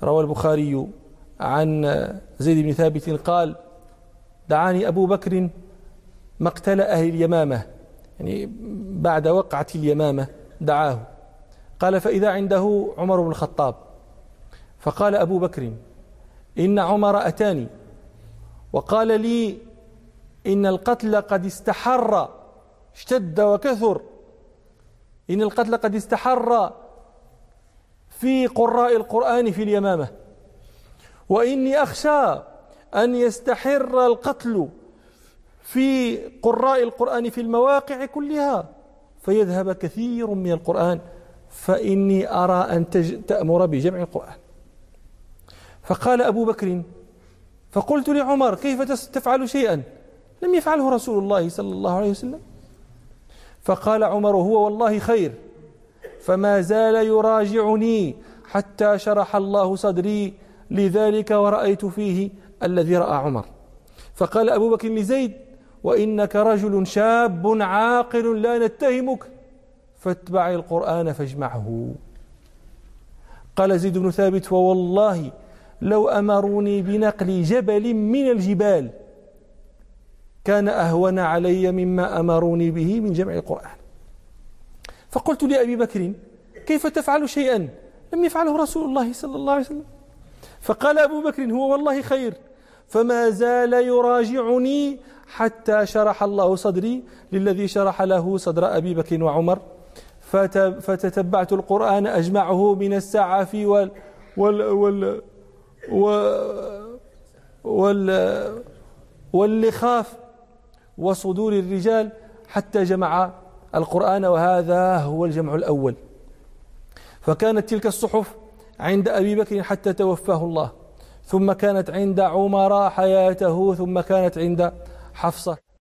روى البخاري عن زيد بن ثابت قال: دعاني أبو بكر مقتل أهل اليمامة، يعني بعد وقعة اليمامة دعاه. قال: فإذا عنده عمر بن الخطاب، فقال أبو بكر: إن عمر أتاني وقال لي إن القتل قد استحر، اشتد وكثر، إن القتل قد استحر في قراء القرآن في اليمامة، وإني أخشى أن يستحر القتل في قراء القرآن في المواقع كلها فيذهب كثير من القرآن، فإني أرى أن تأمر بجمع القرآن. فقال أبو بكر: فقلت لعمر: كيف تفعل شيئا لم يفعله رسول الله صلى الله عليه وسلم؟ فقال عمر: هو والله خير، فما زال يراجعني حتى شرح الله صدري لذلك ورأيت فيه الذي رأى عمر. فقال أبو بكر لزيد: وإنك رجل شاب عاقل لا نتهمك، فاتبع القرآن فاجمعه. قال زيد بن ثابت: ووالله لو أمروني بنقل جبل من الجبال كان أهون علي مما أمروني به من جمع القرآن. فقلت لأبي بكر: كيف تفعل شيئا لم يفعله رسول الله صلى الله عليه وسلم؟ فقال أبو بكر: هو والله خير، فما زال يراجعني حتى شرح الله صدري للذي شرح له صدر أبي بكر وعمر، فتتبعت القرآن أجمعه من السعف واللخاف وصدور الرجال حتى جمع القرآن، وهذا هو الجمع الأول. فكانت تلك الصحف عند أبي بكر حتى توفاه الله، ثم كانت عند عمر حياته، ثم كانت عند حفصة.